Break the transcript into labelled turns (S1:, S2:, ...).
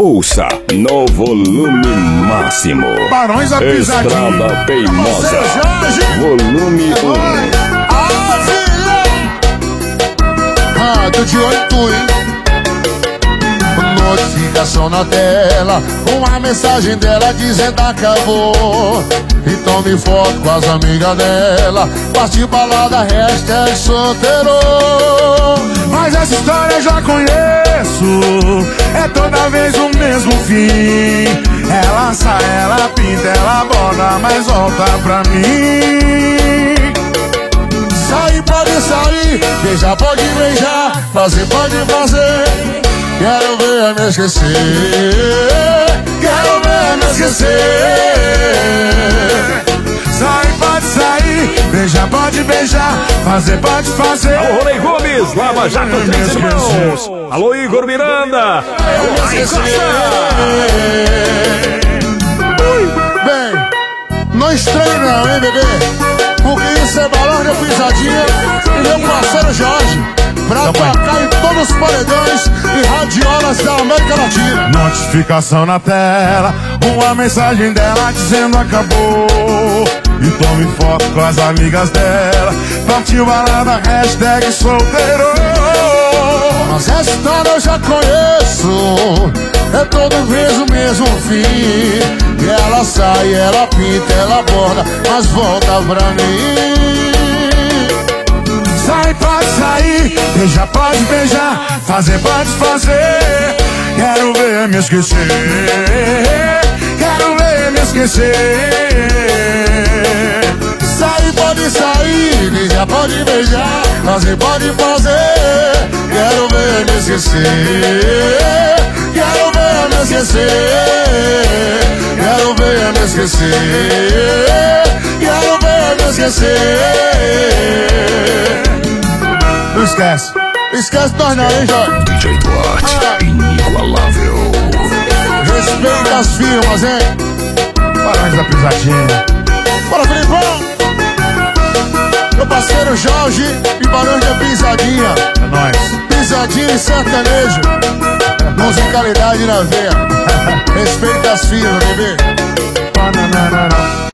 S1: Ouça no volume máximo.
S2: Barões da Pisadinha.
S1: Estrada Teimosa. Volume 1.
S2: Rádio de 8, hein? Notificação na tela, uma mensagem dela dizendo acabou. E tome foto com as amigas dela, partiu balada, hashtag solteiro. Mas essa história eu já conheço, é toda vez o mesmo fim. Ela sai, ela pinta, ela borda, mas volta pra mim. Sair pode sair, beijar pode beijar, fazer pode fazer. Quero ver me esquecer, quero ver me esquecer. Sair pode sair, beijar pode beijar, fazer pode fazer.
S3: Alô, Rony Gomes, Lava Jato Três Irmãos. Alô, Igor Miranda.
S2: Bem, não estranho não, hein, bebê? Porque isso é Barões da Pisadinha e meu parceiro Jorge, pra tocar em todos os paredões e radiolas da América Latina. Notificação na tela, uma mensagem dela dizendo acabou. E tome foto com as amigas dela, partiu balada, hashtag solteiro. Mas essa história eu já conheço, é toda vez o mesmo fim. E ela sai, ela pinta, ela borda, mas volta pra mim. Sai pode sair, beijar pode beijar, fazer pode fazer. Quero ver me esquecer, quero ver me esquecer. Sair pode sair, beijar pode beijar, fazer pode fazer. Quero ver me esquecer, quero ver me esquecer. Quero ver me esquecer, quero ver me esquecer. Não esquece, esquece nós não, hein, Jorge?
S1: DJ Duarte, inigualável.
S2: Respeita as firmas, hein? Barões da Pisadinha. Bora, Filipão! Meu parceiro Jorge e Barões da Pisadinha. É nóis. Pisadinha e sertanejo. Musicalidade na veia. Respeita as firmas, bebê.